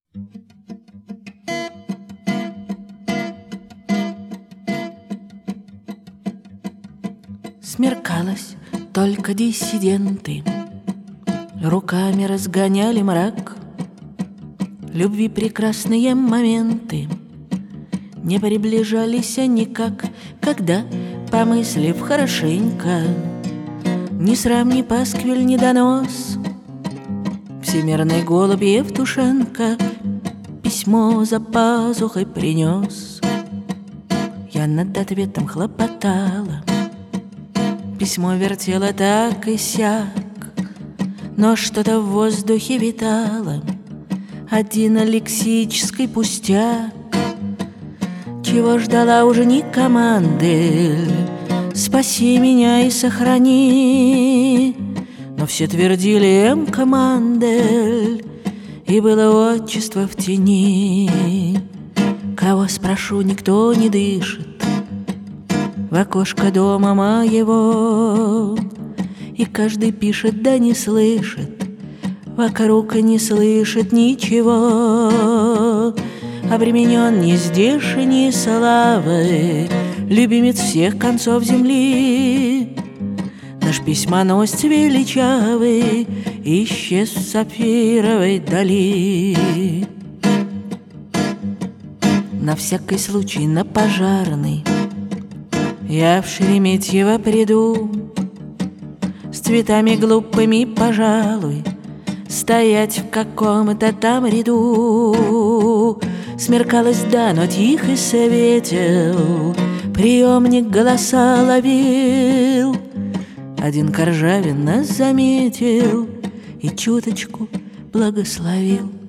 Смеркалось, только диссиденты руками разгоняли мрак. Любви прекрасные моменты не приближались никак, когда, помыслив хорошенько, ни срам, ни пасквиль, ни донос, всемирный голубь Евтушенко письмо за пазухой принес. Я над ответом хлопотала, письмо вертела так и сяк, но что-то в воздухе витало, один лексический пустяк. Чего ждала уже не команды, спаси меня и сохрани, но все твердили командель, и было отчество в тени. Кого спрошу, никто не дышит в окошко дома моего, и каждый пишет, да не слышит, вокруг не слышит ничего. Обременен ни здешней славой, любимец всех концов земли, наш письмоносец величавый исчез в сапфировой дали. На всякий случай на пожарный я в Шереметьево приду, с цветами глупыми, пожалуй, стоять в каком-то там ряду. Смеркалось, да, но тихо светил, приемник голоса ловил. Один Коржавин нас заметил и чуточку благословил.